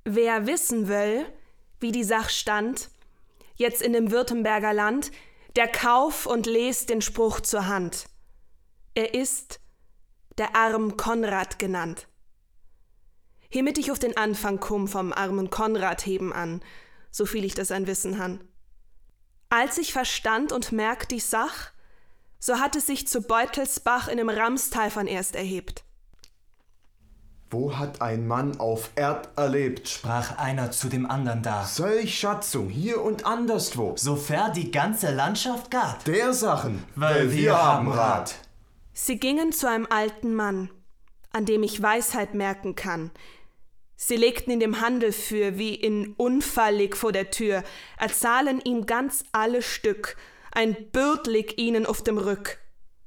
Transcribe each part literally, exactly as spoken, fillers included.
Wer wissen will, wie die Sach stand, jetzt in dem Württemberger Land, der kauf und les den Spruch zur Hand. Er ist der Arm Konrad genannt. Hiermit ich auf den Anfang komm vom armen Konrad heben an, so viel ich das ein Wissen han. Als ich verstand und merkt die Sach, so hat es sich zu Beutelsbach in dem Ramstal von erst erhebt. Wo hat ein Mann auf Erd erlebt? Sprach einer zu dem andern da. Solch Schatzung hier und anderswo. Sofern die ganze Landschaft gart. Der Sachen, weil wir haben Rat. Sie gingen zu einem alten Mann, an dem ich Weisheit merken kann. Sie legten ihn dem Handel für, wie in unfallig vor der Tür, erzahlen ihm ganz alle Stück, ein Bürt liegt ihnen auf dem Rück.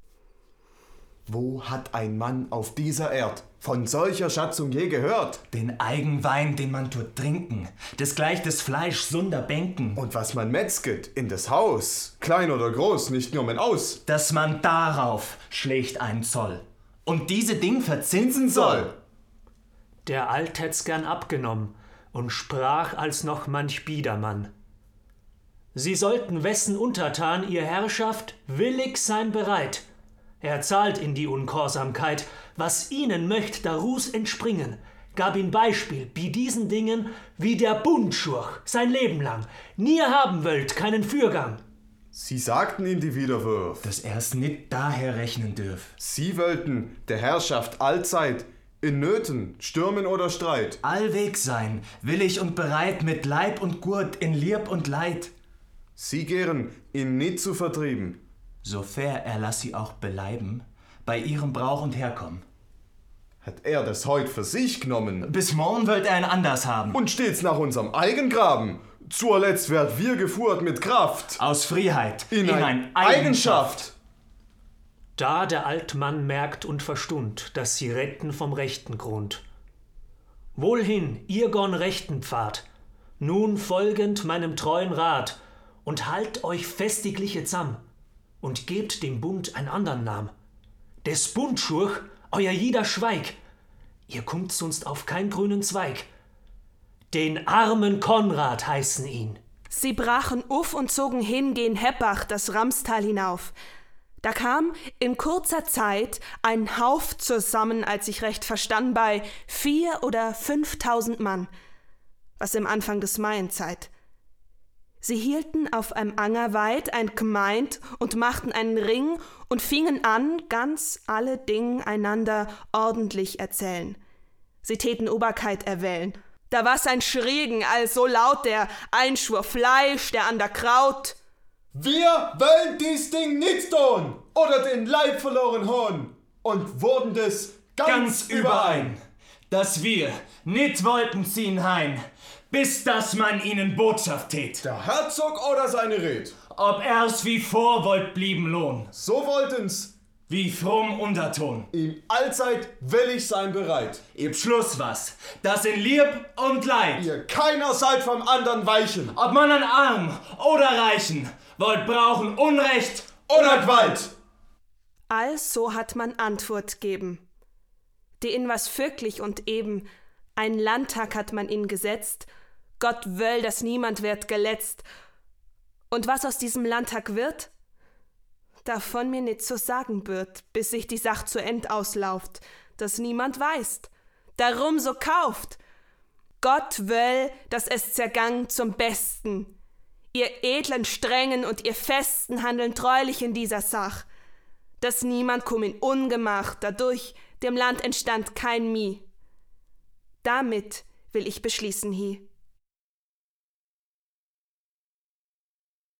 Wo hat ein Mann auf dieser Erd von solcher Schatzung je gehört? Den Eigenwein, den man tut trinken, desgleich das Fleisch sunder bänken. Und was man metzget in das Haus, klein oder groß, nicht nur mein Aus, dass man darauf schlägt einen Zoll und diese Ding verzinsen soll. Der Alt hätt's gern abgenommen und sprach als noch manch Biedermann. Sie sollten wessen untertan ihr Herrschaft willig sein bereit. Er zahlt in die Unkorsamkeit, was ihnen möcht darus entspringen, gab ihn Beispiel bei diesen Dingen, wie der Bundschurch sein Leben lang nie haben wollt keinen Fürgang. Sie sagten ihm die Widerwürf, dass er's nicht daher rechnen dürf. Sie wollten der Herrschaft allzeit in Nöten, Stürmen oder Streit allweg sein, willig und bereit mit Leib und Gurt in Lieb und Leid. Sie gären ihn nicht zu vertrieben. So fair er lass sie auch beleiben, bei ihrem Brauch und Herkommen. Hat er das heut für sich genommen? Bis morgen wollt er ein anders haben. Und steht's nach unserem Eigengraben? Zuletzt werd wir gefuhrt mit Kraft. Aus Freiheit in, in ein ein Eigenschaft. Eigenschaft. Da der Altmann merkt und verstund, dass sie retten vom rechten Grund. Wohlhin, ihr gorn rechten Pfad, nun folgend meinem treuen Rat, und halt euch festigliche zamm, und gebt dem Bund ein andern Nam. Des Bundschurch, euer jeder Schweig, ihr kommt sonst auf kein grünen Zweig. Den armen Konrad heißen ihn. Sie brachen uff und zogen hin gen Heppach das Ramstal hinauf. Da kam in kurzer Zeit ein Hauf zusammen, als ich recht verstand, bei vier oder fünftausend Mann, was im Anfang des Maienzeit. Sie hielten auf einem Anger weit ein Gemeint und machten einen Ring und fingen an, ganz alle Ding einander ordentlich erzählen. Sie täten Oberkeit erwählen. Da war's ein Schriegen, all so laut, der ein schwur Fleisch, der ander Kraut. Wir wollen dies Ding nicht tun oder den Leib verloren haben und wurden des ganz, ganz überein, dass wir nicht wollten ziehen hein, bis dass man ihnen Botschaft tät. Der Herzog oder seine Red? Ob er's wie vor wollt blieben lohn, So wollten's wie fromm Unterton. ihm allzeit willig sein bereit. Ihr Schluss was, das in Lieb und Leid. Ihr keiner seid vom anderen weichen. Ob man an Arm oder Reichen wollt brauchen Unrecht Oder Gewalt. Also hat man Antwort geben. Die in was wirklich und eben, ein Landtag hat man ihn gesetzt, Gott wöll, dass niemand wird geletzt. Und was aus diesem Landtag wird? Davon mir nicht zu sagen wird, bis sich die Sach zu End auslauft, dass niemand weiß, darum so kauft. Gott wöll, dass es zergang zum Besten. Ihr edlen Strengen und ihr Festen handeln treulich in dieser Sach, dass niemand komm in Ungemach, dadurch dem Land entstand kein Mie. Damit will ich beschließen hie.